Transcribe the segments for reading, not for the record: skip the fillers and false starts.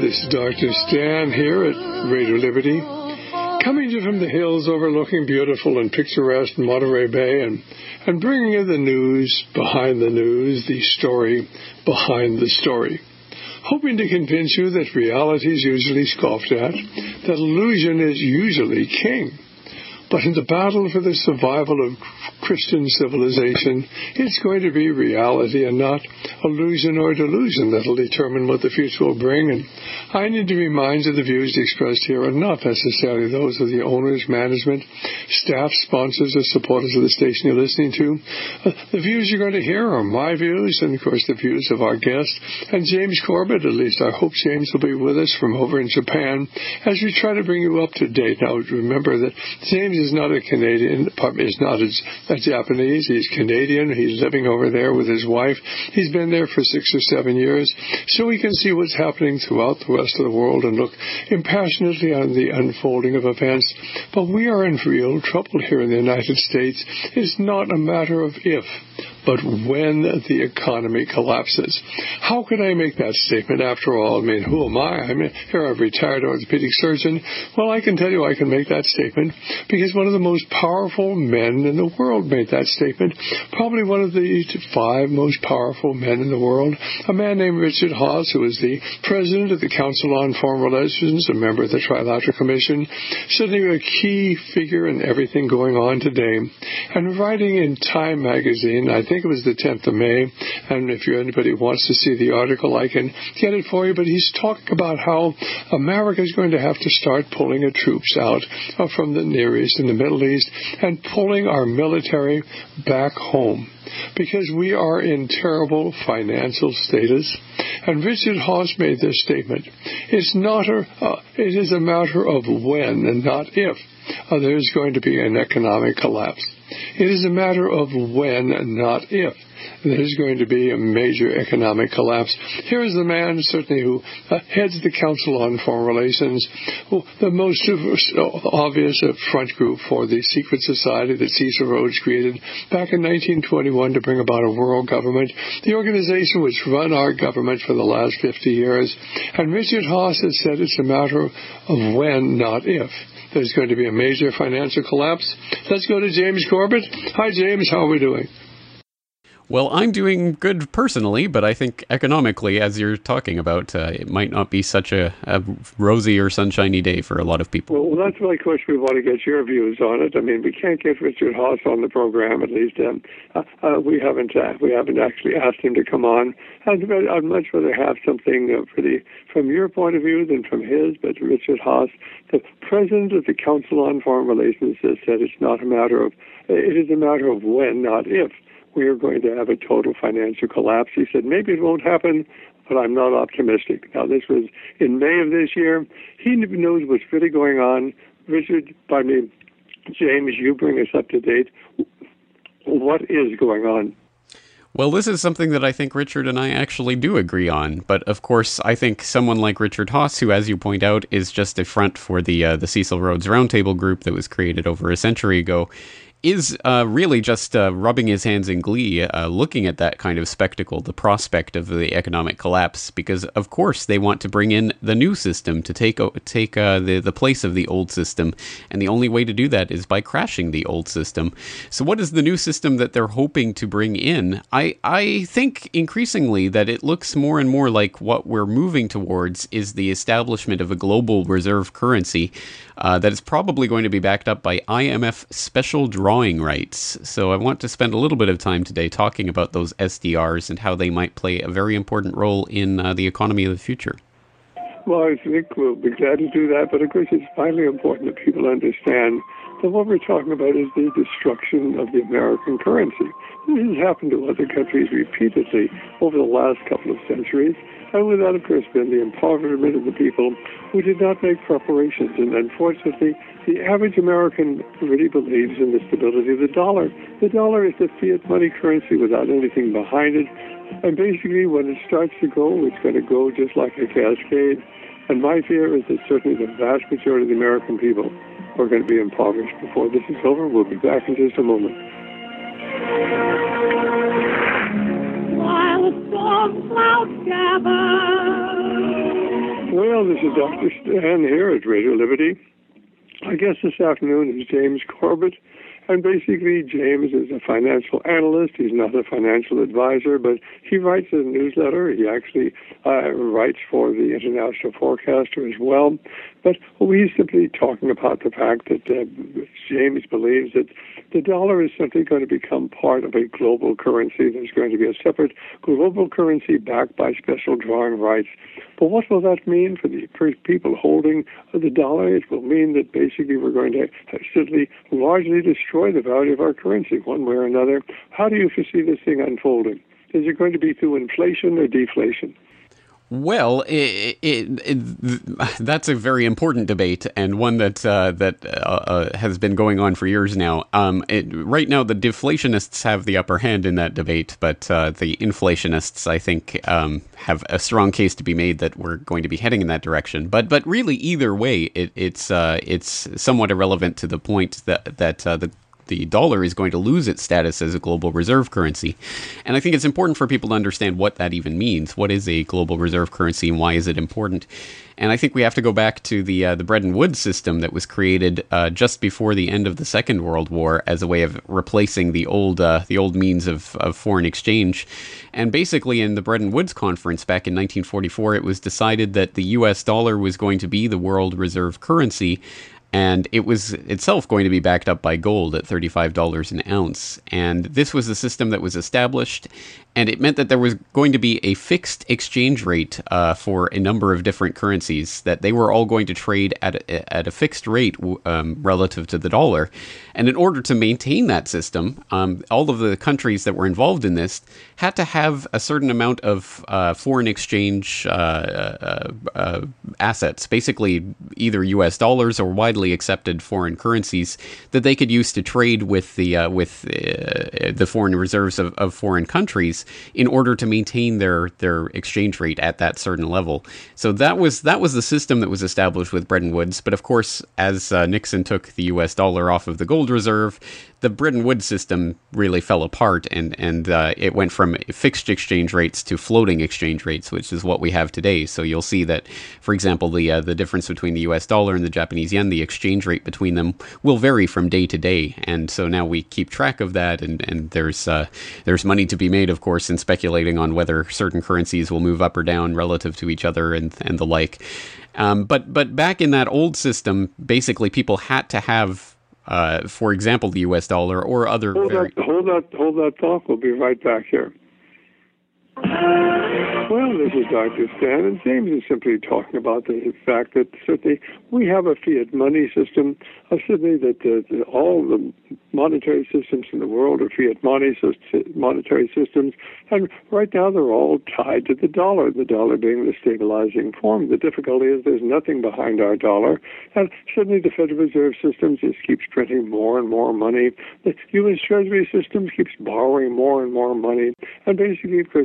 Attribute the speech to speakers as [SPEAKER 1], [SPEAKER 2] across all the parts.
[SPEAKER 1] This is Dr. Stan here at Radio Liberty, coming to you from the hills overlooking beautiful and picturesque Monterey Bay and bringing you the news behind the news, the story behind the story. Hoping to convince you that reality is usually scoffed at, that illusion is usually king. But in the battle for the survival of Christian civilization, it's going to be reality and not illusion or delusion that will determine what the future will bring. And I need to remind you the views expressed here are not necessarily those of the owners, management, staff, sponsors, or supporters of the station you're listening to. The views you're going to hear are my views and, of course, the views of our guest. And James Corbett, at least I hope James will be with us from over in Japan as we try to bring you up to date. Now, remember that James is not a Canadian, is not a Japanese. He's Canadian. He's living over there with his wife. He's been there for 6 or 7 years, so he can see what's happening throughout the rest of the world and look impassionately on the unfolding of events. But we are in real trouble here in the United States. It's not a matter of if, but when the economy collapses. How can I make that statement after all? I mean, who am I? I'm a retired orthopedic surgeon. Well, I can tell you I can make that statement because one of the most powerful men in the world made that statement. Probably one of the 5 most powerful men in the world. A man named Richard Haass, who was the president of the Council on Foreign Relations, a member of the Trilateral Commission, certainly a key figure in everything going on today. And writing in Time magazine, I think it was the 10th of May, and if anybody wants to see the article, I can get it for you, but he's talking about how America is going to have to start pulling its troops out from the Near East and the Middle East and pulling our military back home because we are in terrible financial status. And Richard Haass made this statement. It is a matter of when and not if there's going to be an economic collapse. It is a matter of when and not if there's going to be a major economic collapse. Here is the man, certainly, who heads the Council on Foreign Relations, the most obvious front group for the secret society that Cecil Rhodes created back in 1921 to bring about a world government, the organization which run our government for the last 50 years. And Richard Haass has said it's a matter of when, not if there's going to be a major financial collapse. Let's go to James Corbett. Hi, James. How are we doing?
[SPEAKER 2] Well, I'm doing good personally, but I think economically, as you're talking about, it might not be such a rosy or sunshiny day for a lot of people.
[SPEAKER 1] Well, that's my question. We want to get your views on it. I mean, we can't get Richard Haass on the program, at least. We haven't actually asked him to come on. I'd much rather have something from your point of view than from his, but Richard Haass, the president of the Council on Foreign Relations, has said it is a matter of when, not if, we are going to have a total financial collapse. He said, maybe it won't happen, but I'm not optimistic. Now, this was in May of this year. He knows what's really going on. James, you bring us up to date. What is going on?
[SPEAKER 2] Well, this is something that I think Richard and I actually do agree on. But, of course, I think someone like Richard Haass, who, as you point out, is just a front for the Cecil Rhodes Roundtable group that was created over a century ago, is really just rubbing his hands in glee, looking at that kind of spectacle, the prospect of the economic collapse, because, of course, they want to bring in the new system to take the place of the old system, and the only way to do that is by crashing the old system. So what is the new system that they're hoping to bring in? I think increasingly that it looks more and more like what we're moving towards is the establishment of a global reserve currency that is probably going to be backed up by IMF special drawing rights. So I want to spend a little bit of time today talking about those SDRs and how they might play a very important role in the economy of the future.
[SPEAKER 1] Well, I think we'll be glad to do that, but of course it's finally important that people understand that what we're talking about is the destruction of the American currency. This has happened to other countries repeatedly over the last couple of centuries, and with that, of course, been the impoverishment of the people who did not make preparations. And unfortunately, the average American really believes in the stability of the dollar. The dollar is the fiat money currency without anything behind it. And basically, when it starts to go, it's going to go just like a cascade. And my fear is that certainly the vast majority of the American people are going to be impoverished before this is over. We'll be back in just a moment.
[SPEAKER 3] While the storm clouds gather
[SPEAKER 1] Well, this is Dr. Stan here at Radio Liberty. Our guest this afternoon is James Corbett. And basically, James is a financial analyst. He's not a financial advisor, but he writes a newsletter. He actually writes for the International Forecaster as well. But he's simply talking about the fact that James believes that the dollar is simply going to become part of a global currency. There's going to be a separate global currency backed by special drawing rights. But what will that mean for the people holding the dollar? It will mean that basically we're going to simply largely destroy the value of our currency one way or another. How do you foresee this thing unfolding? Is it going to be through inflation or deflation?
[SPEAKER 2] Well, that's a very important debate, and one that has been going on for years now. Right now, the deflationists have the upper hand in that debate, but the inflationists, I think, have a strong case to be made that we're going to be heading in that direction. But really, either way, it's somewhat irrelevant to the point that the dollar is going to lose its status as a global reserve currency. And I think it's important for people to understand what that even means. What is a global reserve currency and why is it important? And I think we have to go back to the Bretton Woods system that was created just before the end of the Second World War as a way of replacing the old means of foreign exchange. And basically in the Bretton Woods Conference back in 1944, it was decided that the US dollar was going to be the world reserve currency. And it was itself going to be backed up by gold at $35 an ounce. And this was the system that was established, and it meant that there was going to be a fixed exchange rate for a number of different currencies, that they were all going to trade at a fixed rate relative to the dollar. And in order to maintain that system, all of the countries that were involved in this had to have a certain amount of foreign exchange assets, basically either US dollars or widely accepted foreign currencies that they could use to trade with the foreign reserves of foreign countries in order to maintain their exchange rate at that certain level. So that was the system that was established with Bretton Woods. But of course, as Nixon took the US dollar off of the gold reserve, the Bretton Woods system really fell apart, and it went from fixed exchange rates to floating exchange rates, which is what we have today. So you'll see that, for example, the difference between the US dollar and the Japanese yen, the exchange rate between them will vary from day to day. And so now we keep track of that, and there's money to be made, of course, in speculating on whether certain currencies will move up or down relative to each other and the like. But back in that old system, basically people had to have, for example, the U.S. dollar or other... Hold
[SPEAKER 1] that thought. We'll be right back here. Well, this is Dr. Stan, and James is simply talking about the fact that certainly we have a fiat money system, certainly that all the monetary systems in the world are fiat monetary systems, and right now they're all tied to the dollar being the stabilizing form. The difficulty is there's nothing behind our dollar, and certainly the Federal Reserve System just keeps printing more and more money. The U.S. Treasury system keeps borrowing more and more money, and basically, of course,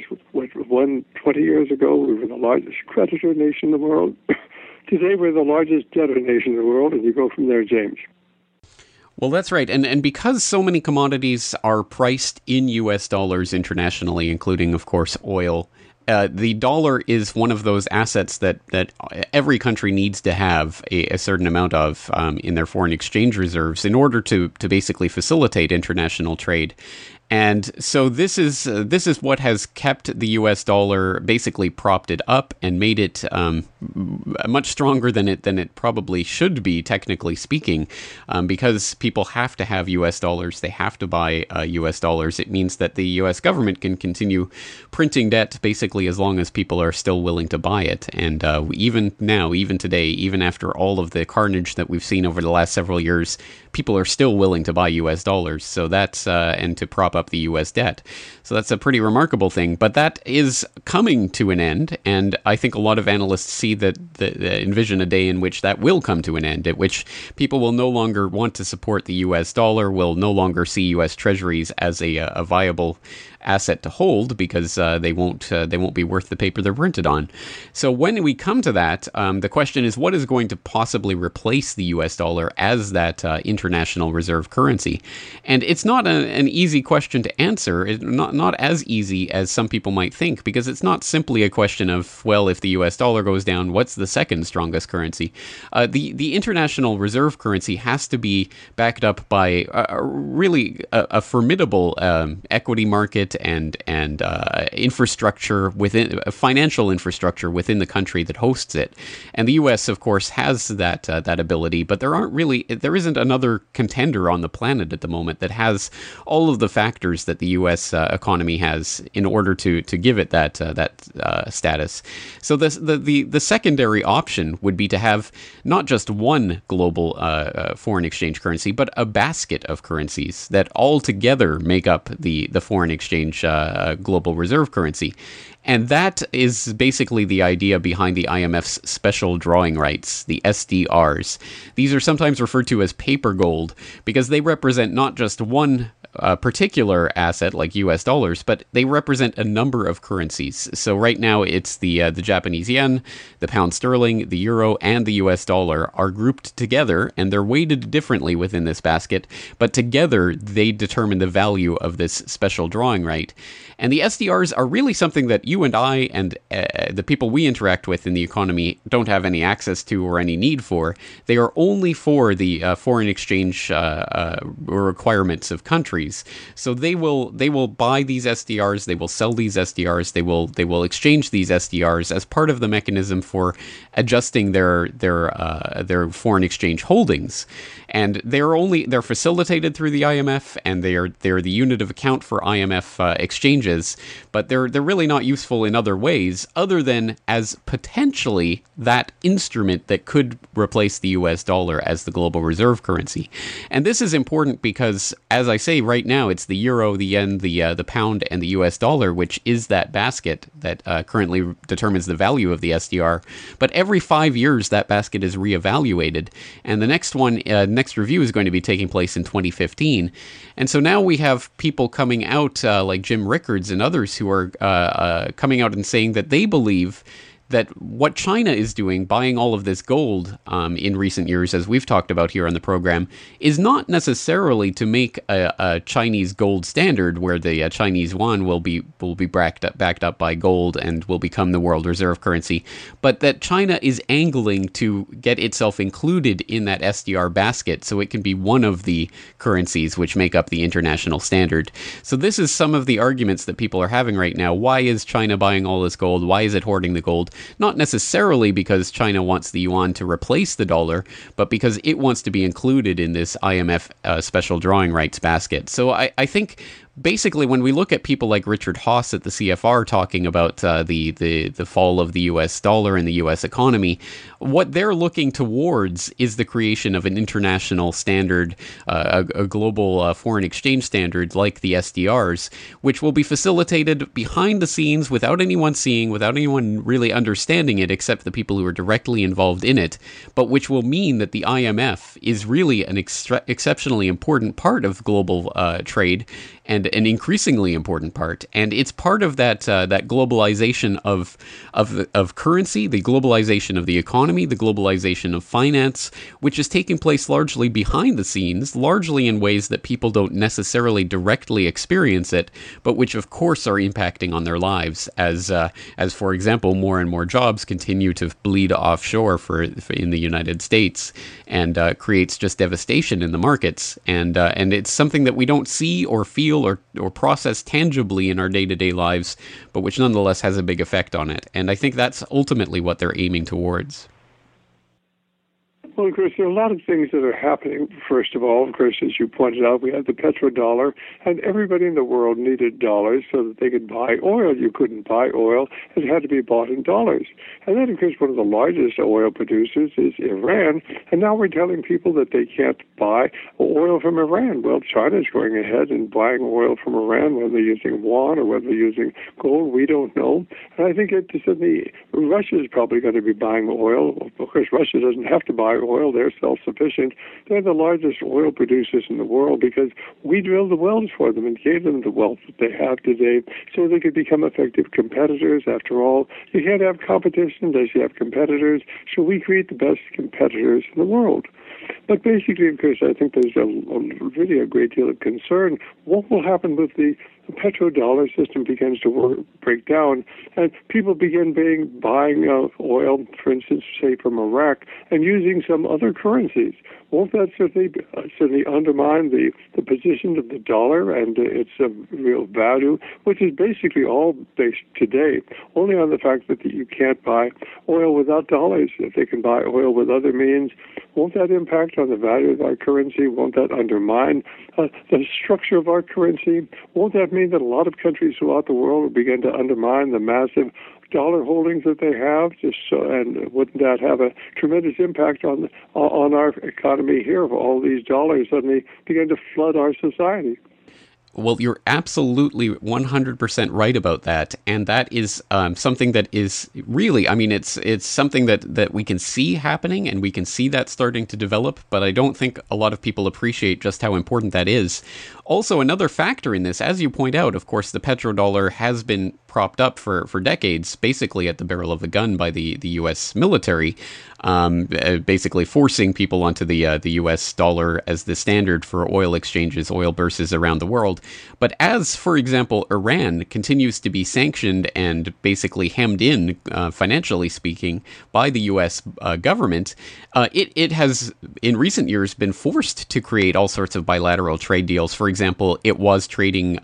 [SPEAKER 1] 20 years ago, we were the largest creditor nation in the world. Today, we're the largest debtor nation in the world, and you go from there, James.
[SPEAKER 2] Well, that's right. And because so many commodities are priced in U.S. dollars internationally, including, of course, oil, the dollar is one of those assets that every country needs to have a certain amount of in their foreign exchange reserves in order to basically facilitate international trade. And so this is what has kept the U.S. dollar basically propped it up and made it much stronger than it probably should be, technically speaking, because people have to have U.S. dollars. They have to buy U.S. dollars. It means that the U.S. government can continue printing debt basically as long as people are still willing to buy it. And even now, even today, even after all of the carnage that we've seen over the last several years, people are still willing to buy U.S. dollars. So that's and to prop up the U.S. debt. So that's a pretty remarkable thing. But that is coming to an end, and I think a lot of analysts see that envision a day in which that will come to an end, at which people will no longer want to support the U.S. dollar, will no longer see U.S. treasuries as a viable asset to hold because they won't be worth the paper they're printed on. So when we come to that, the question is, what is going to possibly replace the U.S. dollar as that international reserve currency? And it's not an easy question to answer. It's not as easy as some people might think, because it's not simply a question of, well, if the US dollar goes down, what's the second strongest currency? The international reserve currency has to be backed up by a formidable equity market and infrastructure within financial infrastructure within the country that hosts it. And the U.S., of course, has that ability, but there isn't another contender on the planet at the moment that has all of the factors that the U.S. Economy has in order to give it that status. So the secondary option would be to have not just one global foreign exchange currency, but a basket of currencies that all together make up the foreign exchange global reserve currency. And that is basically the idea behind the IMF's special drawing rights, the SDRs. These are sometimes referred to as paper gold because they represent not just one particular asset like US dollars, but they represent a number of currencies. So right now it's the Japanese yen, the pound sterling, the euro, and the US dollar are grouped together, and they're weighted differently within this basket, but together they determine the value of this special drawing right. And the SDRs are really something that you and I and the people we interact with in the economy don't have any access to or any need for. They are only for the foreign exchange requirements of countries. So they will buy these SDRs, they will sell these SDRs, they will exchange these SDRs as part of the mechanism for adjusting their foreign exchange holdings. And they're facilitated through the IMF, and they're the unit of account for IMF exchanges, but they're really not useful in other ways other than as potentially that instrument that could replace the US dollar as the global reserve currency. And this is important because, as I say, right now it's the euro, the yen, the pound, and the US dollar, which is that basket that currently determines the value of the SDR. But every 5 years that basket is reevaluated, and the next review is going to be taking place in 2015. And so now we have people coming out like Jim Rickards and others who are coming out and saying that they believe that what China is doing, buying all of this gold in recent years, as we've talked about here on the program, is not necessarily to make a Chinese gold standard where the Chinese yuan will be backed up by gold and will become the world reserve currency, but that China is angling to get itself included in that SDR basket so it can be one of the currencies which make up the international standard. So this is some of the arguments that people are having right now. Why is China buying all this gold? Why is it hoarding the gold? Not necessarily because China wants the yuan to replace the dollar, but because it wants to be included in this IMF special drawing rights basket. So I think basically, when we look at people like Richard Haass at the CFR talking about the fall of the U.S. dollar and the U.S. economy, what they're looking towards is the creation of an international standard, a global foreign exchange standard like the SDRs, which will be facilitated behind the scenes without anyone seeing, without anyone really understanding it, except the people who are directly involved in it, but which will mean that the IMF is really an exceptionally important part of global trade, and an increasingly important part, and it's part of that globalization of currency, the globalization of the economy, the globalization of finance, which is taking place largely behind the scenes, largely in ways that people don't necessarily directly experience it, but which of course are impacting on their lives, as for example, more and more jobs continue to bleed offshore for in the United States, and creates just devastation in the markets, and it's something that we don't see or feel or process tangibly in our day-to-day lives, but which nonetheless has a big effect on it. And I think that's ultimately what they're aiming towards.
[SPEAKER 1] Well, of course, there are a lot of things that are happening. First of all, of course, as you pointed out, we had the petrodollar, and everybody in the world needed dollars so that they could buy oil. You couldn't buy oil. It had to be bought in dollars. And then, of course, one of the largest oil producers is Iran, and now we're telling people that they can't buy oil from Iran. Well, China's going ahead and buying oil from Iran, whether they're using yuan or whether they're using gold, we don't know. And I think Russia's probably going to be buying oil. Of course, Russia doesn't have to buy oil. They're self-sufficient. They're the largest oil producers in the world because we drilled the wells for them and gave them the wealth that they have today so they could become effective competitors. After all, you can't have competition unless you have competitors, so we create the best competitors in the world. But basically, of course, I think there's really a great deal of concern. What will happen with the the petrodollar system begins to break down, and people begin buying oil, for instance, say from Iraq, and using some other currencies. Won't that certainly undermine the position of the dollar and its real value, which is basically all based today only on the fact that you can't buy oil without dollars, if they can buy oil with other means? Won't that impact on the value of our currency? Won't that undermine the structure of our currency? Won't that mean that a lot of countries throughout the world will begin to undermine the massive dollar holdings that they have? And wouldn't that have a tremendous impact on our economy here if all these dollars suddenly begin to flood our society?
[SPEAKER 2] Well, you're absolutely 100% right about that, and that is something that is really, I mean, it's something that we can see happening, and we can see that starting to develop, but I don't think a lot of people appreciate just how important that is. Also, another factor in this, as you point out, of course, the petrodollar has been propped up for decades, basically at the barrel of a gun by the U.S. military, basically forcing people onto the U.S. dollar as the standard for oil exchanges, oil bourses around the world. But as, for example, Iran continues to be sanctioned and basically hemmed in, financially speaking, by the U.S. Government, it has, in recent years, been forced to create all sorts of bilateral trade deals. For example, it was trading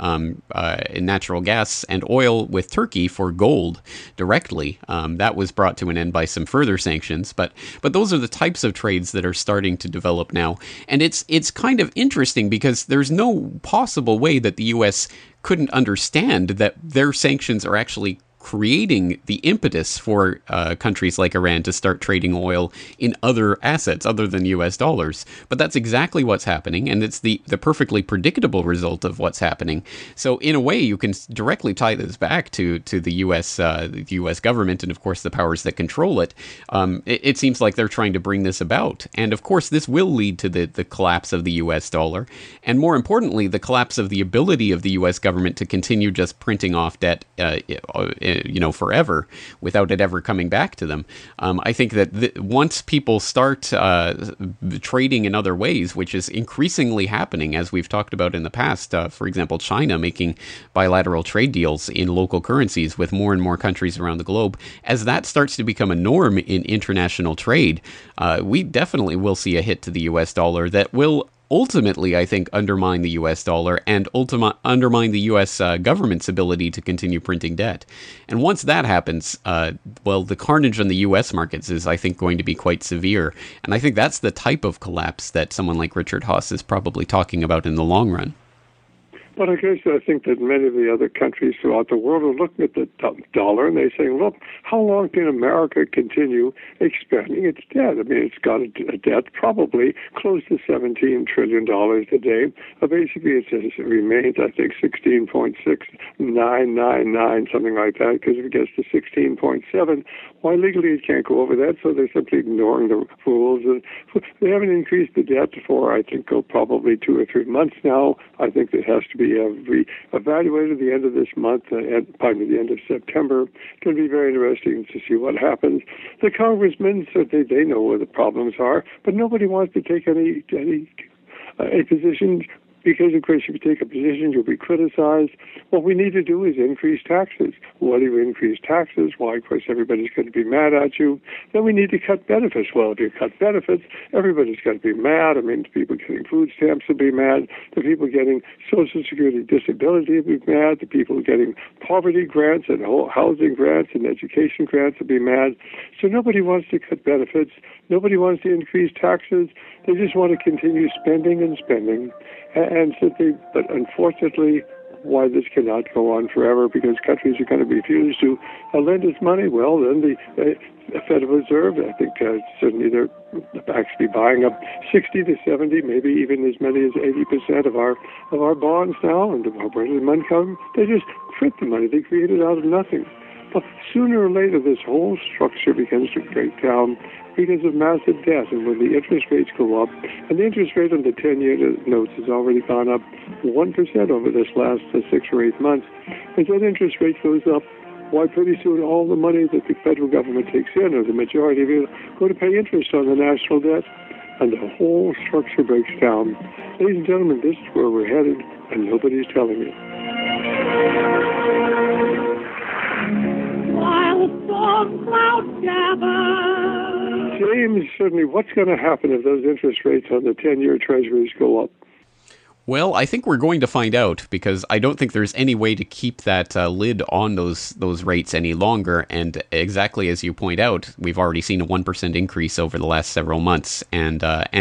[SPEAKER 2] natural gas and oil with Turkey for gold directly. That was brought to an end by some further sanctions. But those are the types of trades that are starting to develop now. And it's kind of interesting because there's no possible way that the U.S. couldn't understand that their sanctions are actually creating the impetus for countries like Iran to start trading oil in other assets other than U.S. dollars. But that's exactly what's happening, and it's the perfectly predictable result of what's happening. So in a way, you can directly tie this back to the U.S. government and, of course, the powers that control it. It seems like they're trying to bring this about. And, of course, this will lead to the collapse of the U.S. dollar, and more importantly, the collapse of the ability of the U.S. government to continue just printing off debt forever without it ever coming back to them. I think that once people start trading in other ways, which is increasingly happening, as we've talked about in the past, for example, China making bilateral trade deals in local currencies with more and more countries around the globe, as that starts to become a norm in international trade, we definitely will see a hit to the U.S. dollar that will ultimately, I think, undermine the U.S. dollar and undermine the U.S. Government's ability to continue printing debt. And once that happens, the carnage on the U.S. markets is, I think, going to be quite severe. And I think that's the type of collapse that someone like Richard Haass is probably talking about in the long run.
[SPEAKER 1] But I think that many of the other countries throughout the world are looking at the dollar and they're saying, look, how long can America continue expanding its debt? I mean, it's got a debt probably close to $17 trillion today. Basically, it remains, I think, 16.6999, something like that, because if it gets to 16.7, why legally it can't go over that, so they're simply ignoring the rules. And they haven't increased the debt for, I think, probably 2 or 3 months now. I think it has to be evaluated at the end of this month, the end of September. It's going to be very interesting to see what happens. The congressmen said they know where the problems are, but nobody wants to take any position. Because, of course, if you take a position, you'll be criticized. What we need to do is increase taxes. Why do you increase taxes? Why, of course, everybody's going to be mad at you. Then we need to cut benefits. Well, if you cut benefits, everybody's going to be mad. I mean, the people getting food stamps will be mad. The people getting Social Security disability will be mad. The people getting poverty grants and housing grants and education grants will be mad. So nobody wants to cut benefits. Nobody wants to increase taxes. They just want to continue spending and spending. But unfortunately, why this cannot go on forever, because countries are going to refuse to lend us money. Well, then the Federal Reserve, I think certainly they're actually buying up 60 to 70, maybe even as many as 80% of our bonds now, and where does the money come? They just print the money. They create it out of nothing. But sooner or later, this whole structure begins to break down because of massive debt. And when the interest rates go up, and the interest rate on the 10-year notes has already gone up 1% over this last 6 or 8 months, as that interest rate goes up, why, pretty soon all the money that the federal government takes in, or the majority of it, go to pay interest on the national debt, and the whole structure breaks down. Ladies and gentlemen, this is where we're headed, and nobody's telling you. While storm clouds gather. James, certainly, what's going to happen if those interest rates on the 10-year treasuries go up?
[SPEAKER 2] Well, I think we're going to find out, because I don't think there's any way to keep that lid on those rates any longer. And exactly as you point out, we've already seen a 1% increase over the last several months, and that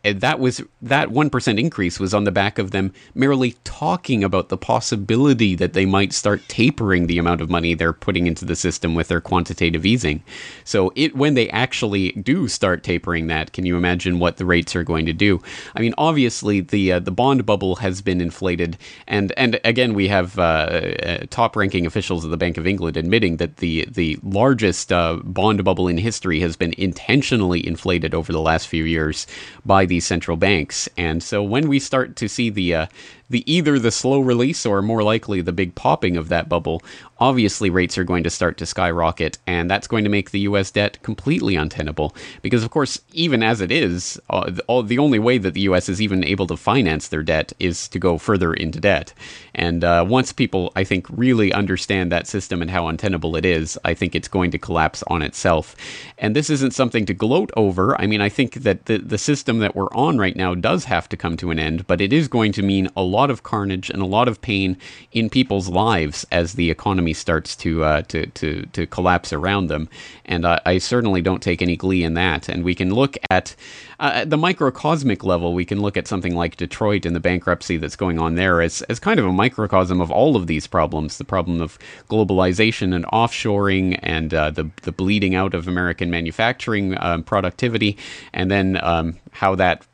[SPEAKER 2] 1% increase was on the back of them merely talking about the possibility that they might start tapering the amount of money they're putting into the system with their quantitative easing. So when they actually do start tapering that, can you imagine what the rates are going to do? I mean, obviously the bond bubble has been inflated, and again we have top-ranking officials of the Bank of England admitting that the largest bond bubble in history has been intentionally inflated over the last few years by these central banks. And so when we start to see the either the slow release or more likely the big popping of that bubble, obviously rates are going to start to skyrocket, and that's going to make the U.S. debt completely untenable. Because, of course, even as it is, the only way that the U.S. is even able to finance their debt is to go further into debt. And once people, I think, really understand that system and how untenable it is, I think it's going to collapse on itself. And this isn't something to gloat over. I mean, I think that the system that we're on right now does have to come to an end, but it is going to mean a lot of carnage and a lot of pain in people's lives as the economy starts to collapse around them. And I certainly don't take any glee in that. And we can look at the microcosmic level. We can look at something like Detroit and the bankruptcy that's going on there as kind of a microcosm of all of these problems: the problem of globalization and offshoring, and the bleeding out of American manufacturing productivity, and then how that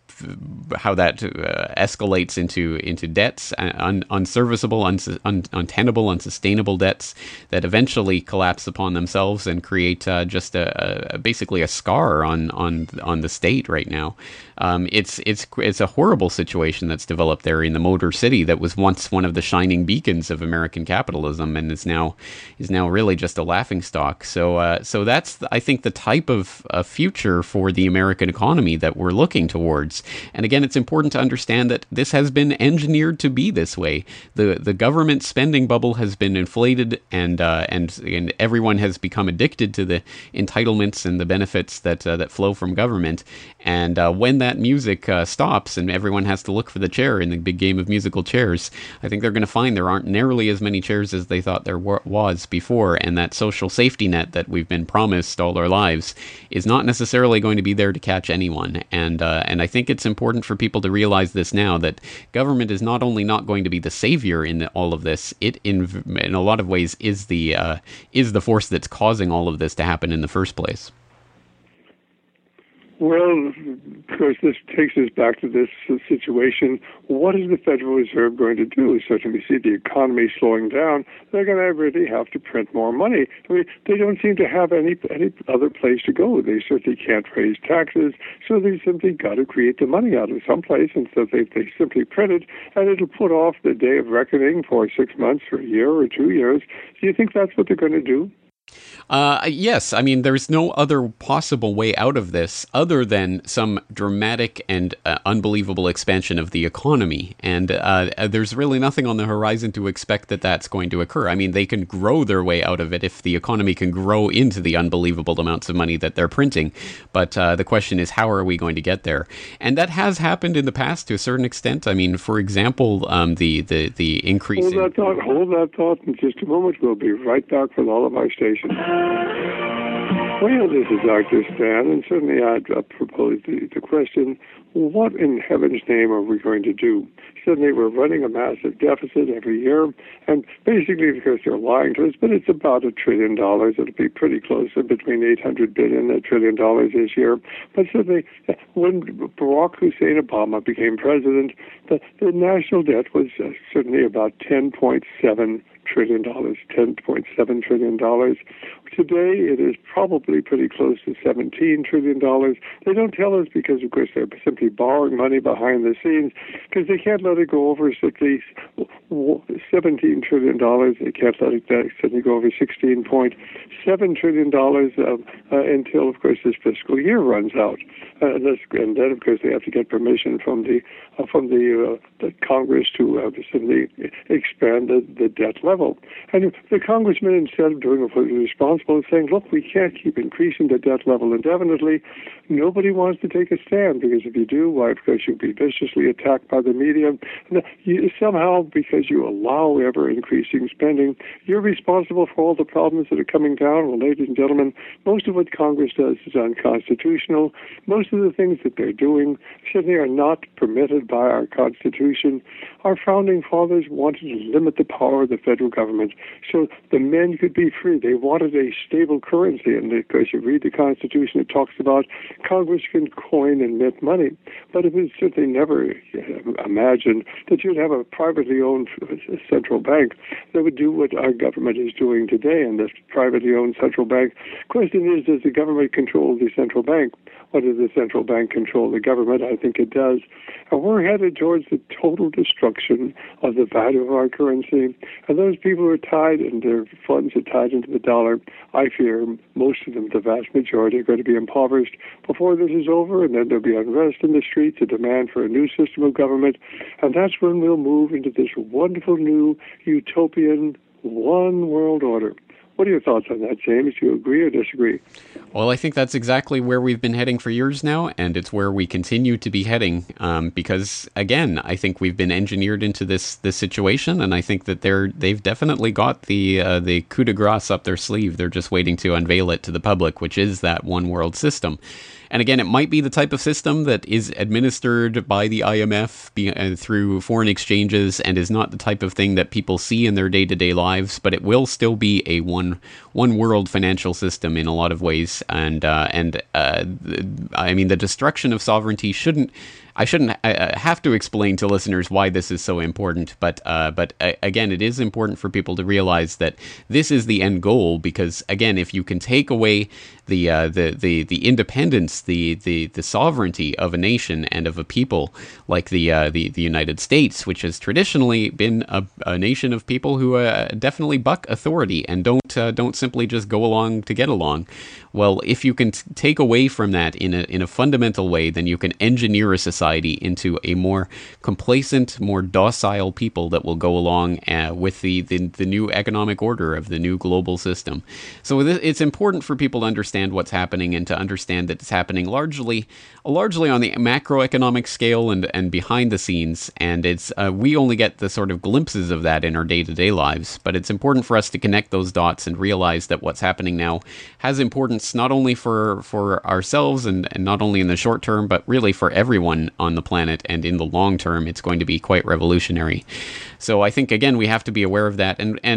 [SPEAKER 2] escalates into debts, unserviceable, untenable, unsustainable debts that eventually collapse upon themselves and create just basically a scar on the state right now. It's a horrible situation that's developed there in the Motor City that was once one of the shining beacons of American capitalism, and is now really just a laughingstock. So that's, I think, the type of future for the American economy that we're looking towards. And again, it's important to understand that this has been engineered to be this way. The government spending bubble has been inflated, and everyone has become addicted to the entitlements and the benefits that flow from government. And when that music stops and everyone has to look for the chair in the big game of musical chairs, I think they're going to find there aren't nearly as many chairs as they thought there was before, and that social safety net that we've been promised all our lives is not necessarily going to be there to catch anyone. And I think it's important for people to realize this now, that government is not only not going to be the savior in all of this, it in a lot of ways is the force that's causing all of this to happen in the first place. Well, of course, this takes us back to this situation. What is the Federal Reserve going to do? Certainly, we see the economy slowing down. They're going to really have to print more money. I mean, they don't seem to have any other place to go. They certainly can't raise taxes, so they simply got to create the money out of someplace, and so they simply print it, and it'll put off the day of reckoning for 6 months or a year or 2 years. Do you think that's what they're going to do? Yes. I mean, there's no other possible way out of this other than some dramatic and unbelievable expansion of the economy. And there's really nothing on the horizon to expect that that's going to occur. I mean, they can grow their way out of it if the economy can grow into the unbelievable amounts of money that they're printing. But the question is, how are we going to get there? And that has happened in the past to a certain extent. I mean, for example, the increase Hold that thought in just a moment. We'll be right back with all of our stations. Well, this is Dr. Stan, and certainly I'd propose the question, what in heaven's name are we going to do? Suddenly we're running a massive deficit every year, and basically because they're lying to us, but it's about $1 trillion. It'll be pretty close to between $800 billion and $1 trillion this year. But certainly when Barack Hussein Obama became president, the national debt was certainly about $10.7
[SPEAKER 1] trillion, $10.7 trillion. Today, it is probably pretty close to $17 trillion. They don't tell us because, of course, they're simply borrowing money behind the scenes because they can't let it go over simply $17 trillion. They can't let it simply go over $16.7 trillion until, of course, this fiscal year runs out. And then, of course, they have to get permission from the Congress to simply expand the debt level. And the congressman, instead of doing what was responsible, is saying, look, we can't keep increasing the debt level indefinitely. Nobody wants to take a stand, because if you do, why, of course, you'll be viciously attacked by the media. Somehow, because you allow ever-increasing spending, you're responsible for all the problems that are coming down. Well, ladies and gentlemen, most of what Congress does is unconstitutional. Most of the things that they're doing certainly are not permitted by our Constitution. Our founding fathers wanted to limit the power of the federal government so the men could be free. They wanted a stable currency, and of course, you read the Constitution, it talks about Congress can coin and mint money. But it was certainly never imagined that you'd have a privately owned central bank that would do what our government is doing today, and this privately owned central bank. Question is, does the government control the central bank? Or does the central bank control the government? I think it does. And we're headed towards the total destruction of the value of our currency. And those people who are tied, and their funds are tied into the dollar, I fear most of them, the vast majority, are going to be impoverished before this is over, and then there'll be unrest in the streets, a demand for a new system of government. And that's when we'll move into this wonderful new utopian one world order. What are your thoughts on that, James? Do you agree or disagree?
[SPEAKER 2] Well, I think that's exactly where we've been heading for years now, and it's where we continue to be heading. Because, again, I think we've been engineered into this situation, and I think that they've definitely got the coup de grace up their sleeve. They're just waiting to unveil it to the public, which is that one world system. And again, it might be the type of system that is administered by the IMF through foreign exchanges and is not the type of thing that people see in their day-to-day lives, but it will still be a one world financial system in a lot of ways. And I mean, the destruction of sovereignty I shouldn't have to explain to listeners why this is so important, but again, it is important for people to realize that this is the end goal, because again, if you can take away the independence, the sovereignty of a nation and of a people like the United States, which has traditionally been a nation of people who definitely buck authority and don't simply just go along to get along. Well, if you can take away from that in a fundamental way, then you can engineer a society into a more complacent, more docile people that will go along with the new economic order of the new global system. So it's important for people to understand what's happening, and to understand that it's happening largely on the macroeconomic scale and behind the scenes. And it's we only get the sort of glimpses of that in our day-to-day lives. But it's important for us to connect those dots and realize that what's happening now has importance not only for ourselves and not only in the short term, but really for everyone on the planet. And in the long term, it's going to be quite revolutionary. So I think, again, we have to be aware of that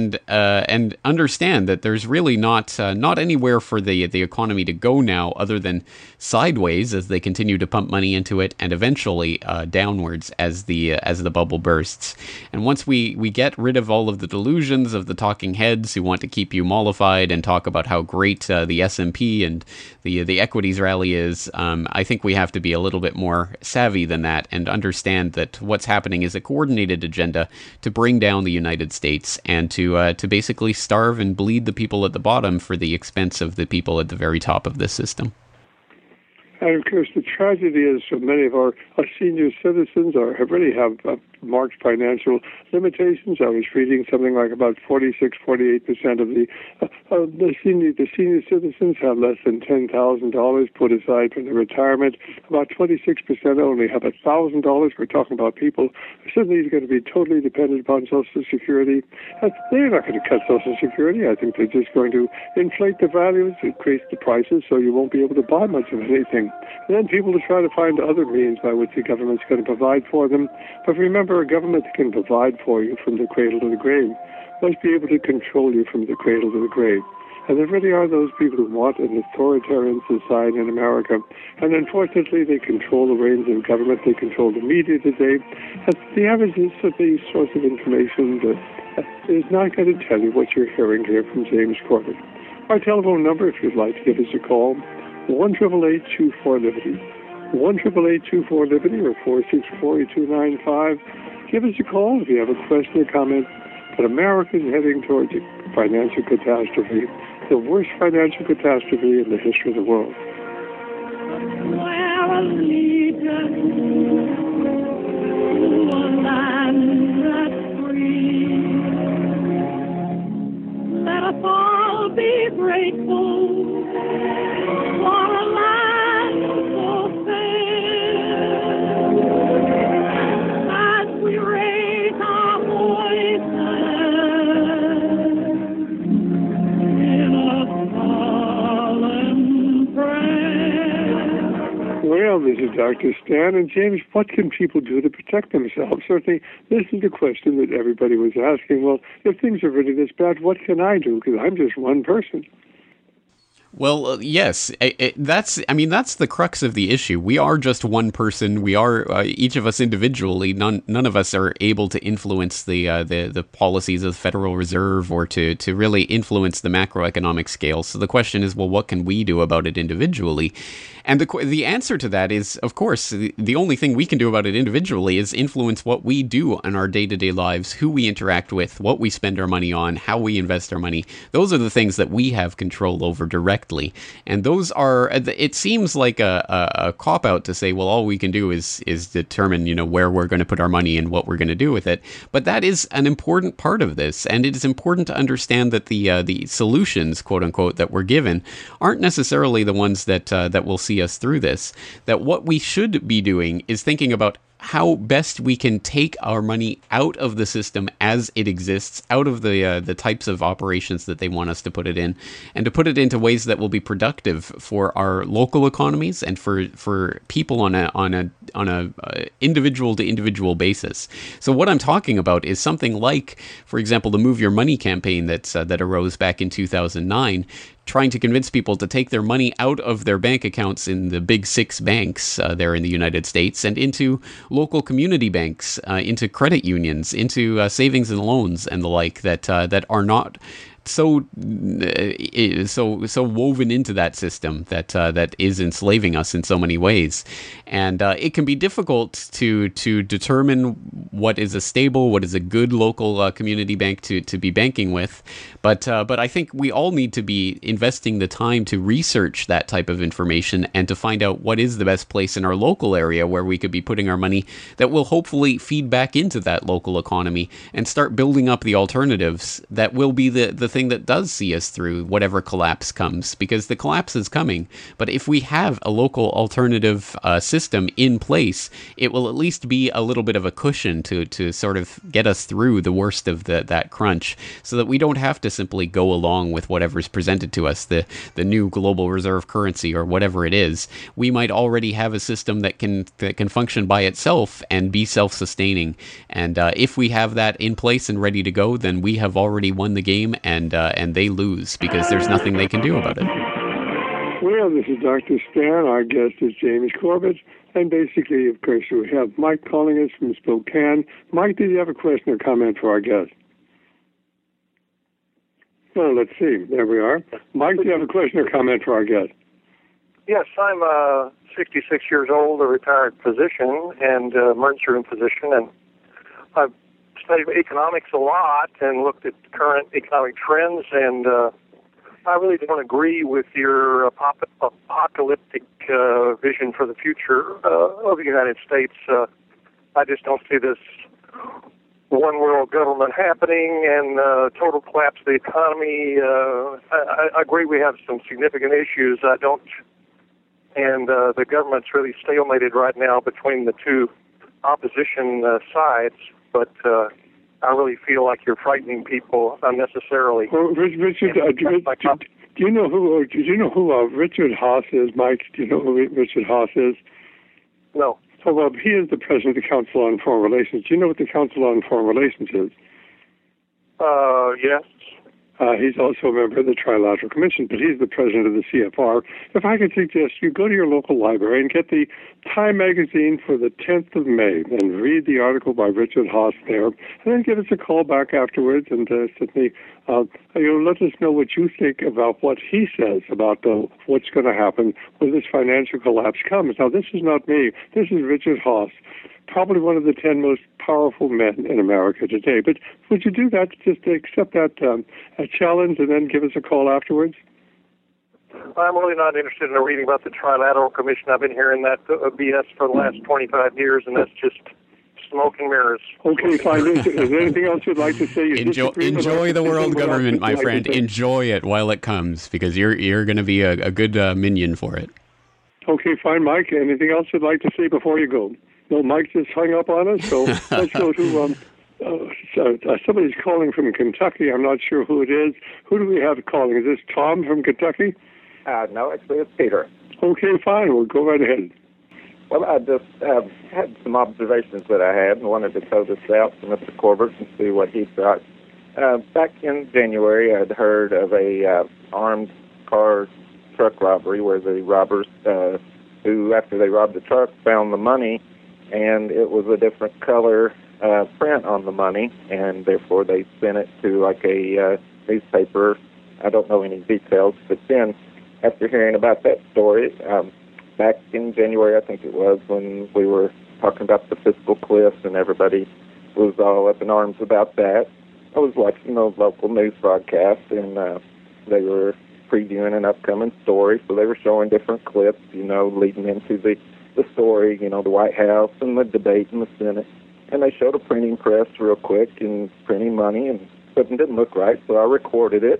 [SPEAKER 2] and understand that there's really not anywhere for the economy to go now other than sideways as they continue to pump money into it, and eventually downwards as the bubble bursts. And once we get rid of all of the delusions of the talking heads who want to keep you mollified and talk about how great the S&P and the equities rally is, I think we have to be a little bit more savvy than that and understand that what's happening is a coordinated agenda to bring down the United States and to basically starve and bleed the people at the bottom for the expense of the people at the very top of this system.
[SPEAKER 1] And of course, the tragedy is so many of our senior citizens have marked financial limitations. I was reading something like about 48% of the senior citizens have less than $10,000 put aside for their retirement. About 26% only have $1,000. We're talking about people who suddenly are going to be totally dependent upon Social Security. They're not going to cut Social Security. I think they're just going to inflate the values, increase the prices, so you won't be able to buy much of anything. And then people will try to find other means by which the government's going to provide for them. But remember, a government that can provide for you from the cradle to the grave must be able to control you from the cradle to the grave. And there really are those people who want an authoritarian society in America. And unfortunately, they control the reins of government. They control the media today. And the average of these sorts of information that is not going to tell you what you're hearing here from James Corbett. Our telephone number, if you'd like to give us a call, 1-888-24-LIBERTY. 1-888-24-LIBERTY or 464-8295. Give us a call if you have a question or comment. But America is heading towards a financial catastrophe, the worst financial catastrophe in the history of the world.
[SPEAKER 3] Let us all be grateful for a land so fair. As we raise our voices in a solemn prayer.
[SPEAKER 1] Well, this is Dr. Stan. And James, what can people do to protect themselves? Certainly, this is the question that everybody was asking. Well, if things are really this bad, what can I do? Because I'm just one person.
[SPEAKER 2] Well, yes, that's the crux of the issue. We are just one person. We are each of us individually. None of us are able to influence the policies of the Federal Reserve or to really influence the macroeconomic scale. So the question is, well, what can we do about it individually? And the answer to that is, of course, the only thing we can do about it individually is influence what we do in our day-to-day lives, who we interact with, what we spend our money on, how we invest our money. Those are the things that we have control over directly. And those are, it seems like a cop-out to say, well, all we can do is determine, where we're going to put our money and what we're going to do with it. But that is an important part of this. And it is important to understand that the solutions, quote unquote, that we're given aren't necessarily the ones that will see us through this. That what we should be doing is thinking about how best we can take our money out of the system as it exists, out of the types of operations that they want us to put it in, and to put it into ways that will be productive for our local economies and for people on a individual to individual basis. So what I'm talking about is something like, for example, the Move Your Money campaign that arose back in 2009. Trying to convince people to take their money out of their bank accounts in the big six banks there in the United States and into local community banks, into credit unions, into savings and loans and the like that are not so woven into that system that is enslaving us in so many ways. And it can be difficult to determine what is a stable, what is a good local community bank to be banking with. But I think we all need to be investing the time to research that type of information and to find out what is the best place in our local area where we could be putting our money that will hopefully feed back into that local economy and start building up the alternatives that will be the thing that does see us through whatever collapse comes, because the collapse is coming. But if we have a local alternative system in place, it will at least be a little bit of a cushion to sort of get us through the worst of that crunch, so that we don't have to simply go along with whatever's presented to us, the new global reserve currency or whatever it is. We might already have a system that can function by itself and be self-sustaining. And if we have that in place and ready to go, then we have already won the game, and they lose because there's nothing they can do about it.
[SPEAKER 1] Well, this is Dr. Stan. Our guest is James Corbett. And basically, of course, we have Mike calling us from Spokane. Mike, did you have a question or comment for our guest? Well, let's see. There we are. Mike, do you have a question or comment for our guest?
[SPEAKER 4] Yes, I'm 66 years old, a retired physician and emergency room physician, and I've studied economics a lot and looked at current economic trends, and I really don't agree with your apocalyptic vision for the future of the United States. I just don't see this one world government happening and total collapse of the economy. I agree we have some significant issues. And the government's really stalemated right now between the two opposition sides, but I really feel like you're frightening people unnecessarily.
[SPEAKER 1] Well, Richard, do you know who Richard Haass is, Mike? Do you know who Richard Haass is?
[SPEAKER 4] No.
[SPEAKER 1] So, well, he is the president of the Council on Foreign Relations. Do you know what the Council on Foreign Relations is?
[SPEAKER 4] Yes.
[SPEAKER 1] He's also a member of the Trilateral Commission, but he's the president of the CFR. If I could suggest you go to your local library and get the Time magazine for the 10th of May and read the article by Richard Haass there, and then give us a call back afterwards and Sydney, let us know what you think about what he says about what's going to happen when this financial collapse comes. Now, this is not me. This is Richard Haass, probably one of the 10 most powerful men in America today. But would you do that, just accept that a challenge and then give us a call afterwards?
[SPEAKER 4] I'm really not interested in reading about the Trilateral Commission. I've been hearing that BS for the last 25 years, and that's just smoke and mirrors.
[SPEAKER 1] Okay, fine. Is there anything else you'd like to say?
[SPEAKER 2] Enjoy the world government, my friend. Enjoy it while it comes, because you're going to be a good minion for it.
[SPEAKER 1] Okay, fine, Mike. Anything else you'd like to say before you go? No, Mike just hung up on us, so let's go to somebody's calling from Kentucky. I'm not sure who it is. Who do we have calling? Is this Tom from Kentucky?
[SPEAKER 5] No, actually it's Peter.
[SPEAKER 1] Okay, fine. We'll go right ahead.
[SPEAKER 5] Well, I just had some observations that I had and wanted to throw this out to Mr. Corbett and see what he thought. Back in January, I'd heard of a armed car truck robbery where the robbers, who, after they robbed the truck, found the money, and it was a different color print on the money, and therefore they sent it to like a newspaper. I don't know any details, but then after hearing about that story, back in January, I think it was, when we were talking about the fiscal cliff and everybody was all up in arms about that, I was watching the local news broadcast, and they were previewing an upcoming story, so they were showing different clips, leading into the story, the White House and the debate in the Senate. And they showed a printing press real quick and printing money, and something didn't look right, so I recorded it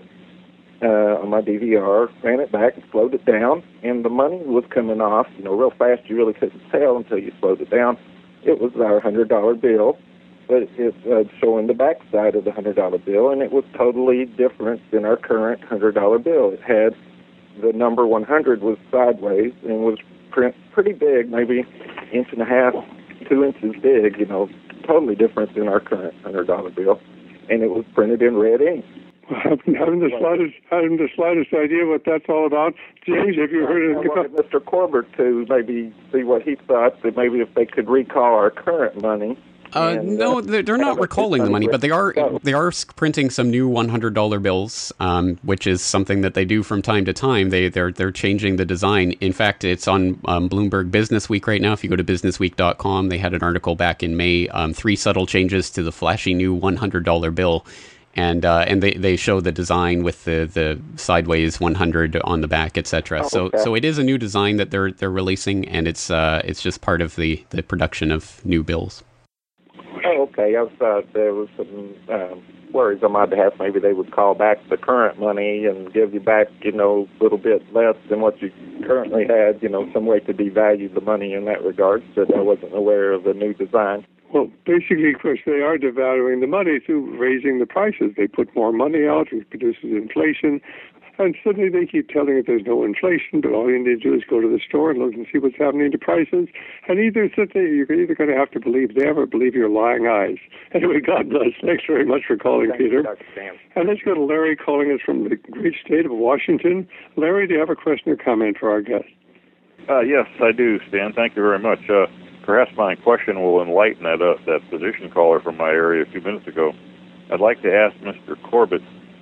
[SPEAKER 5] on my DVR, ran it back and slowed it down, and the money was coming off, real fast. You really couldn't tell until you slowed it down. It was our $100 bill, but it was showing the back side of the $100 bill, and it was totally different than our current $100 bill. It had the number 100 was sideways and was print pretty big, maybe 1.5 inches, 2 inches big, totally different than our current $100 bill, and it was printed in red ink.
[SPEAKER 1] Having the slightest idea what that's all about. James, have you heard anything about
[SPEAKER 5] Mr. Corbett to maybe see what he thought, that maybe if they could recall our current money?
[SPEAKER 2] No, they're not recalling the money, but they are printing some new $100 bills, which is something that they do from time to time. They're changing the design. In fact, it's on Bloomberg Businessweek right now. If you go to businessweek.com, they had an article back in May, 3 subtle changes to the flashy new $100 bill. And they show the design with the sideways 100 on the back, etc.
[SPEAKER 5] Oh, okay.
[SPEAKER 2] So it is a new design that they're releasing, and it's just part of the production of new bills.
[SPEAKER 5] Oh, okay. I thought there was some worries on my behalf. Maybe they would call back the current money and give you back, a little bit less than what you currently had, some way to devalue the money in that regard. But I wasn't aware of the new design.
[SPEAKER 1] Well, basically, of course, they are devaluing the money through raising the prices. They put more money out, which produces inflation, and suddenly they keep telling you there's no inflation, but all you need to do is go to the store and look and see what's happening to prices. And you're either going to have to believe them or believe your lying eyes. Anyway, God bless. Thanks very much for calling, Peter. And let's go to Larry calling us from the great state of Washington. Larry, do you have a question or comment for our guest?
[SPEAKER 6] Yes, I do, Stan. Thank you very much. Perhaps my question will enlighten that physician caller from my area a few minutes ago. I'd like to ask Mr. Corbett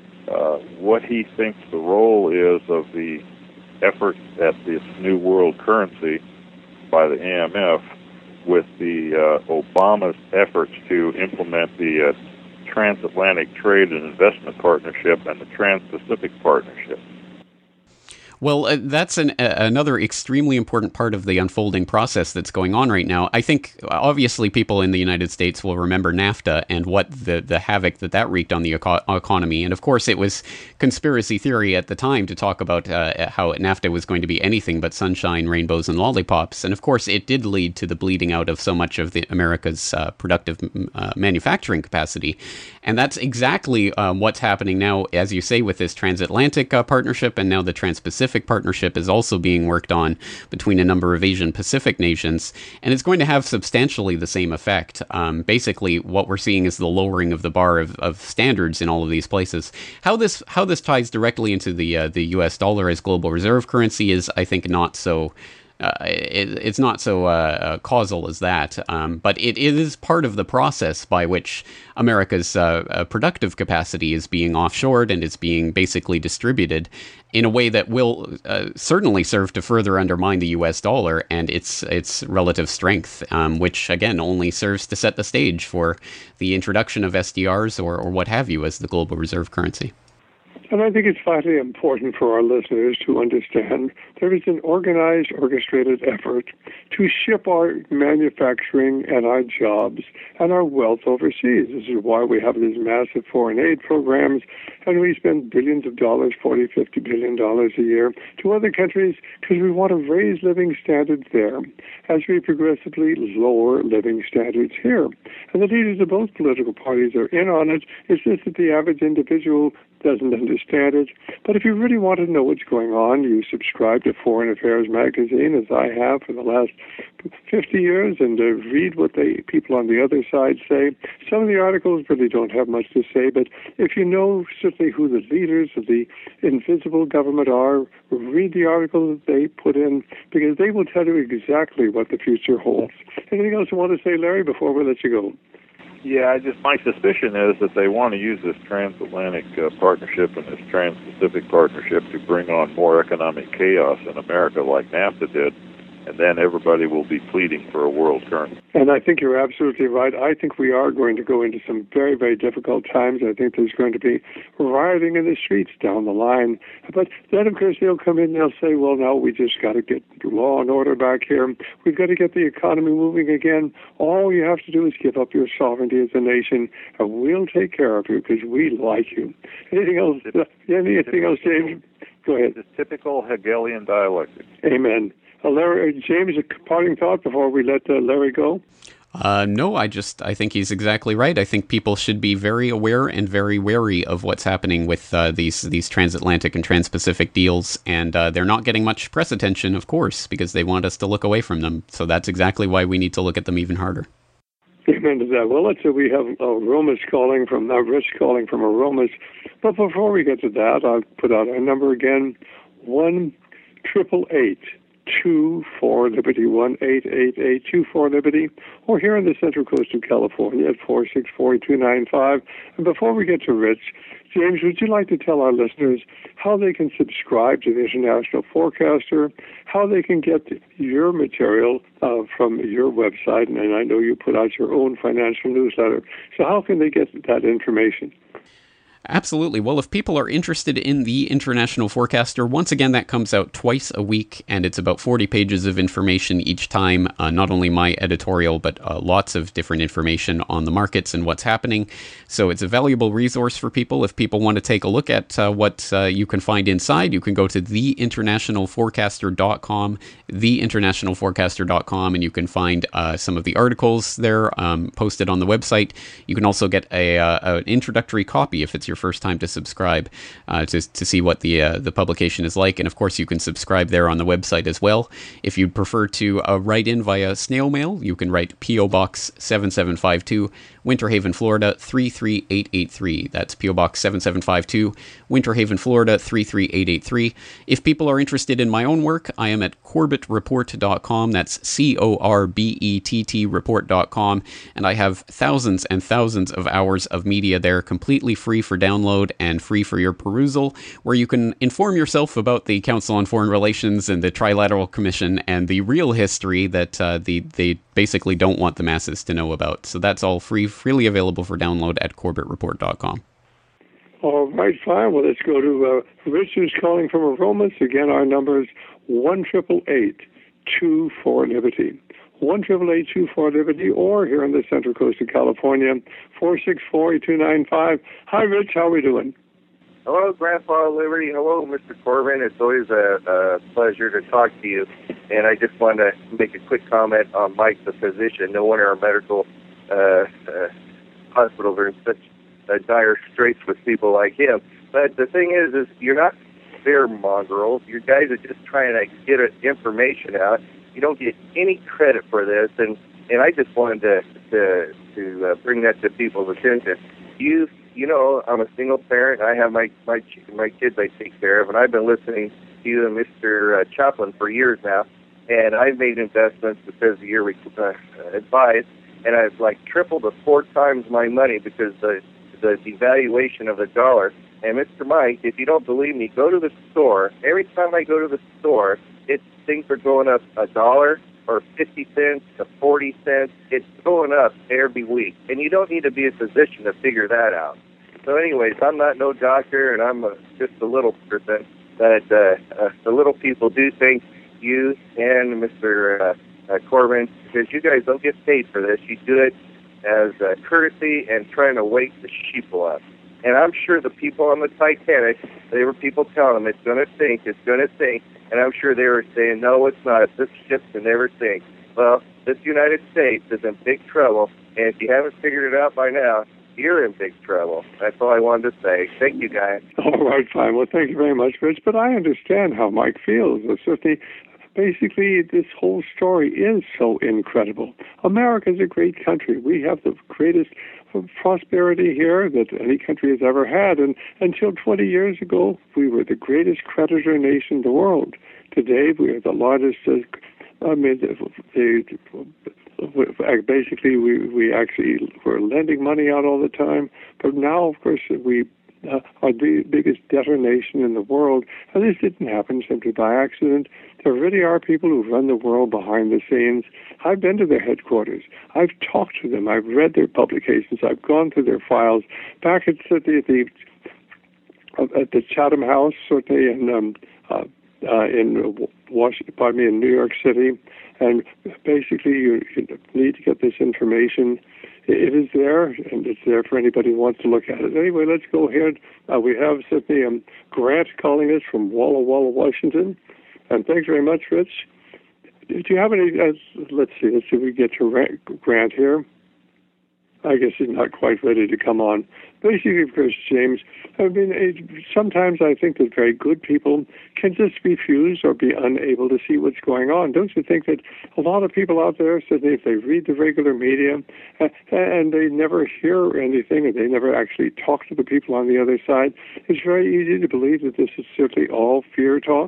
[SPEAKER 6] what he thinks the role is of the effort at this new world currency by the IMF with the Obama's efforts to implement the Transatlantic Trade and Investment Partnership and the Trans-Pacific Partnership.
[SPEAKER 2] Well, that's another extremely important part of the unfolding process that's going on right now. I think, obviously, people in the United States will remember NAFTA and what the havoc that wreaked on the economy. And, of course, it was conspiracy theory at the time to talk about how NAFTA was going to be anything but sunshine, rainbows, and lollipops. And, of course, it did lead to the bleeding out of so much of America's productive manufacturing capacity. And that's exactly what's happening now, as you say, with this transatlantic partnership and now the Trans-Pacific Trans-Pacific Partnership is also being worked on between a number of Asian Pacific nations, and it's going to have substantially the same effect. Basically, what we're seeing is the lowering of the bar of standards in all of these places. How this ties directly into the U.S. dollar as global reserve currency is, I think, not so. It's not so causal as that, but it is part of the process by which America's productive capacity is being offshored and is being basically distributed in a way that will certainly serve to further undermine the U.S. dollar and its relative strength, which again only serves to set the stage for the introduction of SDRs or what have you as the global reserve currency.
[SPEAKER 1] And I think it's vitally important for our listeners to understand there is an organized, orchestrated effort to ship our manufacturing and our jobs and our wealth overseas. This is why we have these massive foreign aid programs, and we spend billions of dollars, $40, $50 billion a year, to other countries because we want to raise living standards there as we progressively lower living standards here. And the leaders of both political parties are in on it. It's just that the average individual doesn't understand it. But if you really want to know what's going on, you subscribe to Foreign Affairs magazine, as I have for the last 50 years, and read what the people on the other side say. Some of the articles really don't have much to say, but if you know certainly who the leaders of the invisible government are, read the articles that they put in, because they will tell you exactly what the future holds. Anything else you want to say, Larry, before we let you go?
[SPEAKER 6] Yeah, my suspicion is that they want to use this transatlantic partnership and this trans-Pacific partnership to bring on more economic chaos in America like NAFTA did, and then everybody will be pleading for a world currency.
[SPEAKER 1] And I think you're absolutely right. I think we are going to go into some very, very difficult times. I think there's going to be rioting in the streets down the line. But then, of course, they'll come in and they'll say, well, now we just got to get law and order back here. We've got to get the economy moving again. All you have to do is give up your sovereignty as a nation, and we'll take care of you because we like you. Anything else, James? Go ahead.
[SPEAKER 6] It's typical Hegelian dialectic.
[SPEAKER 1] Amen. Larry, James, a parting thought before we let Larry go?
[SPEAKER 2] No, I think he's exactly right. I think people should be very aware and very wary of what's happening with these transatlantic and trans-Pacific deals, and they're not getting much press attention, of course, because they want us to look away from them. So that's exactly why we need to look at them even harder.
[SPEAKER 1] Amen to that. Well, let's say we have Rich calling from Aromas. But before we get to that, I'll put out our number again, 1-888-24-LIBERTY, 1-888-24-LIBERTY, or here on the Central Coast of California at 464-8295. And before we get to Rich, James, would you like to tell our listeners how they can subscribe to the International Forecaster, how they can get your material from your website, and I know you put out your own financial newsletter. So how can they get that information?
[SPEAKER 2] Absolutely. Well, if people are interested in the International Forecaster, once again, that comes out twice a week, and it's about 40 pages of information each time, not only my editorial, but lots of different information on the markets and what's happening. So it's a valuable resource for people. If people want to take a look at what you can find inside, you can go to theinternationalforecaster.com, theinternationalforecaster.com, and you can find some of the articles there posted on the website. You can also get an introductory copy if it's your first time to subscribe to see what the publication is like. And of course, you can subscribe there on the website as well. If you'd prefer to write in via snail mail, you can write P.O. Box 7752, Winter Haven, Florida 33883. That's P.O. Box 7752, Winter Haven, Florida 33883. If people are interested in my own work, I am at corbettreport.com. That's CORBETT report.com. And I have thousands and thousands of hours of media there, completely free for download and free for your perusal, where you can inform yourself about the Council on Foreign Relations and the Trilateral Commission and the real history that they basically don't want the masses to know about. So that's all freely available for download at corbettreport.com.
[SPEAKER 1] All right, fine. Well, let's go to Rich, who's calling from Aromas. Again, our number is 1-888-24-LIBERTY. 1-888-24-LIBERTY, or here on the Central Coast of California, 464-8295. Hi, Rich. How are we doing?
[SPEAKER 5] Hello, Grandpa Liberty. Hello, Mr. Corbin. It's always a pleasure to talk to you. And I just want to make a quick comment on Mike, the physician. No wonder our medical hospitals are in such dire straits with people like him. But the thing is you're not
[SPEAKER 7] fear mongrels. You guys are just trying to get information out. You don't get any credit for this, and I just wanted to bring that to people's attention. You know, I'm a single parent. I have my kids I take care of, and I've been listening to you and Mr. Chaplin for years now, and I've made investments because of your advice, and I've like tripled to 4 times my money because the devaluation of the dollar. And Mr. Mike, if you don't believe me, go to the store. Every time I go to the store, things are going up $1 or 50 cents to 40 cents. It's going up every week, and you don't need to be a physician to figure that out. So, anyways, I'm not no doctor, and I'm just a little person. But the little people do thank you and Mr. Corbin, because you guys don't get paid for this. You do it as courtesy and trying to wake the sheeple up. And I'm sure the people on the Titanic, there were people telling them it's going to sink, it's going to sink. And I'm sure they were saying, no, it's not. This ship can never sink. Well, this United States is in big trouble. And if you haven't figured it out by now, you're in big trouble. That's all I wanted to say. Thank you, guys.
[SPEAKER 1] All right, fine. Well, thank you very much, Rich. But I understand how Mike feels. Certainly, basically, this whole story is so incredible. America is a great country. We have the greatest prosperity here that any country has ever had. And until 20 years ago, we were the greatest creditor nation in the world. Today, we are the largest. Basically, we're lending money out all the time. But now, of course, we are the biggest debtor nation in the world. And this didn't happen simply by accident. There really are people who run the world behind the scenes. I've been to their headquarters. I've talked to them. I've read their publications. I've gone through their files. Back at the Chatham House, certainly in in New York City. And basically, you need to get this information. It is there, and it's there for anybody who wants to look at it. Anyway, let's go ahead. We have certainly Grant calling us from Walla Walla, Washington. And thanks very much, Rich. Do you have any, let's see if we get to Grant here. I guess he's not quite ready to come on. Basically, of course, James, I mean, sometimes I think that very good people can just refuse or be unable to see what's going on. Don't you think that a lot of people out there, certainly if they read the regular media and they never hear anything and they never actually talk to the people on the other side, it's very easy to believe that this is simply all fear talk?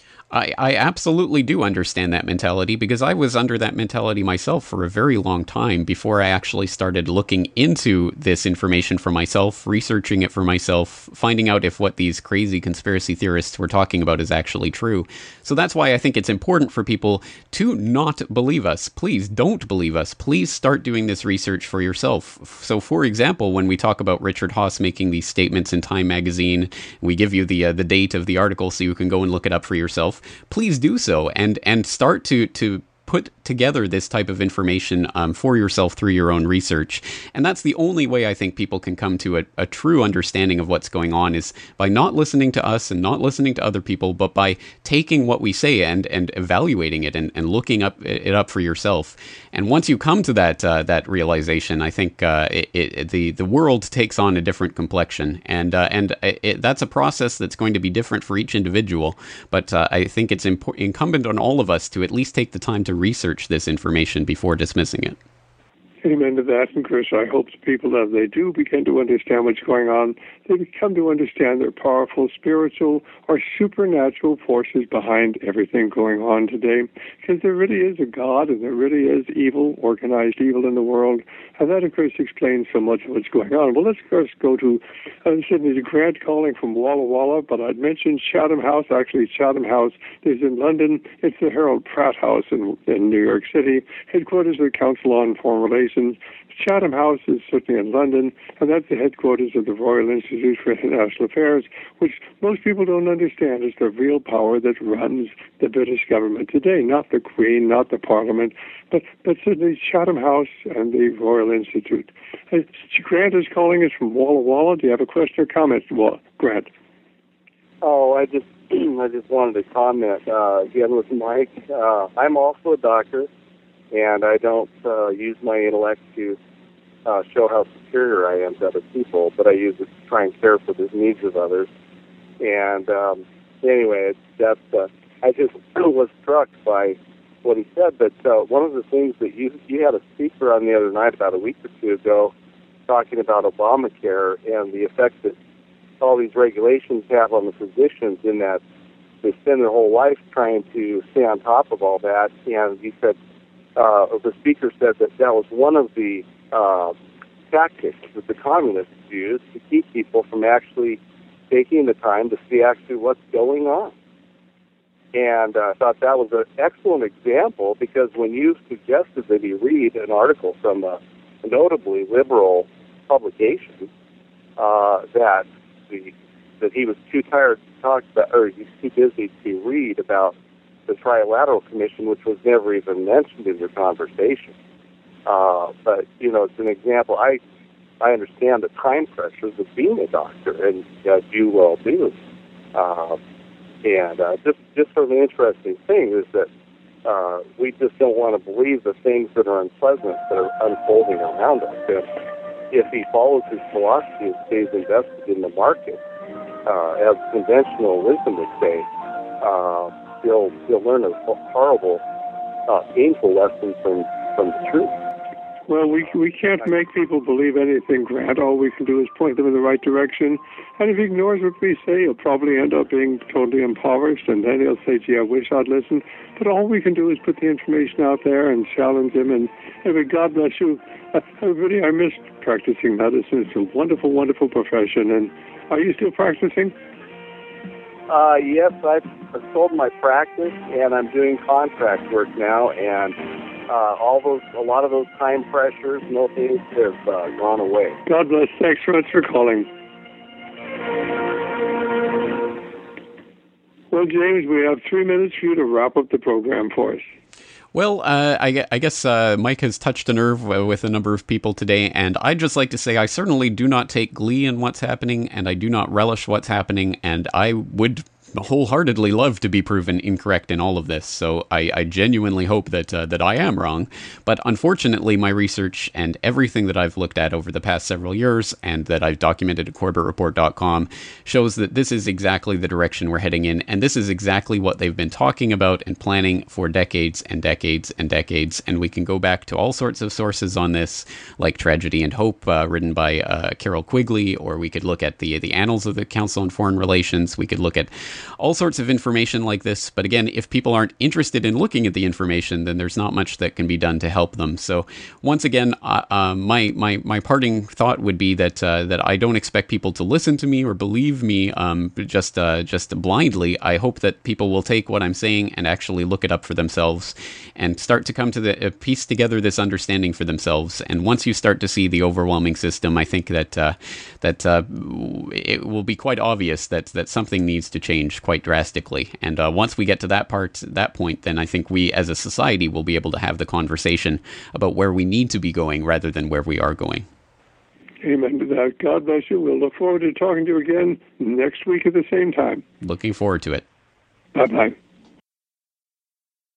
[SPEAKER 2] I absolutely do understand that mentality, because I was under that mentality myself for a very long time before I actually started looking into this information for myself, researching it for myself, finding out if what these crazy conspiracy theorists were talking about is actually true. So that's why I think it's important for people to not believe us. Please don't believe us. Please start doing this research for yourself. So, for example, when we talk about Richard Haass making these statements in Time magazine, we give you the date of the article so you can go and look it up for yourself. Please do so and start to put together this type of information for yourself through your own research. And that's the only way I think people can come to a true understanding of what's going on, is by not listening to us and not listening to other people, but by taking what we say and evaluating it and looking it up for yourself. And once you come to that realization, I think the world takes on a different complexion. And that's a process that's going to be different for each individual. But I think it's incumbent on all of us to at least take the time to research this information before dismissing it.
[SPEAKER 1] Amen to that. And Chris, I hope the people, as they do begin to understand what's going on, they come to understand there are powerful spiritual or supernatural forces behind everything going on today. Because there really is a God, and there really is evil, organized evil in the world. And that, of course, explains so much of what's going on. Well, let's, of course, go to Sydney Grant calling from Walla Walla, but I'd mentioned Chatham House. Actually, Chatham House is in London. It's the Harold Pratt House in New York City, headquarters of the Council on Foreign Relations. Chatham House is certainly in London, and that's the headquarters of the Royal Institute for International Affairs, which most people don't understand is the real power that runs the British government today, not the Queen, not the Parliament, but certainly Chatham House and the Royal Institute. Grant is calling us from Walla Walla. Do you have a question or comment, Grant?
[SPEAKER 7] Oh, I just wanted to comment again with Mike. I'm also a doctor, and I don't use my intellect to show how superior I am to other people, but I use it to try and care for the needs of others. And anyway, I just was struck by what he said. But one of the things that you had a speaker on the other night, about a week or two ago, talking about Obamacare and the effect that all these regulations have on the physicians, in that they spend their whole life trying to stay on top of all that. And he said, the speaker said that was one of the tactics that the communists use to keep people from actually taking the time to see actually what's going on. And I thought that was an excellent example, because when you suggested that he read an article from a notably liberal publication, that he was too tired to talk about, or he's too busy to read about the Trilateral Commission, which was never even mentioned in your conversation. But, it's an example. I understand the time pressures of being a doctor, and you well do. And just sort of an interesting thing is that we just don't want to believe the things that are unpleasant that are unfolding around us. And if he follows his philosophy and stays invested in the market, as conventional wisdom would say, he'll learn a horrible, painful lesson from the truth.
[SPEAKER 1] Well, we can't make people believe anything, Grant. All we can do is point them in the right direction. And if he ignores what we say, he'll probably end up being totally impoverished, and then he'll say, gee, I wish I'd listened. But all we can do is put the information out there and challenge him. And anyway, God bless you. Everybody, I miss practicing medicine. It's a wonderful, wonderful profession. And are you still practicing?
[SPEAKER 7] Yes, I've sold my practice, and I'm doing contract work now, and a lot of those time pressures, no things have gone away.
[SPEAKER 1] God bless. Thanks so much for calling. Well, James, we have 3 minutes for you to wrap up the program for us.
[SPEAKER 2] Well, I guess Mike has touched a nerve with a number of people today, and I'd just like to say I certainly do not take glee in what's happening, and I do not relish what's happening, and I would wholeheartedly love to be proven incorrect in all of this. So I genuinely hope that I am wrong. But unfortunately, my research and everything that I've looked at over the past several years and that I've documented at CorbettReport.com shows that this is exactly the direction we're heading in. And this is exactly what they've been talking about and planning for decades and decades and decades. And we can go back to all sorts of sources on this, like Tragedy and Hope, written by Carol Quigley, or we could look at the Annals of the Council on Foreign Relations. We could look at all sorts of information like this. But again, if people aren't interested in looking at the information, then there's not much that can be done to help them. So once again, my parting thought would be that I don't expect people to listen to me or believe me just blindly. I hope that people will take what I'm saying and actually look it up for themselves and start to come to piece together this understanding for themselves. And once you start to see the overwhelming system, I think that it will be quite obvious that something needs to change quite drastically. And once we get to that point, then I think we as a society will be able to have the conversation about where we need to be going rather than where we are going.
[SPEAKER 1] Amen to that. God bless you. We'll look forward to talking to you again next week at the same time.
[SPEAKER 2] Looking forward to it.
[SPEAKER 1] Bye-bye.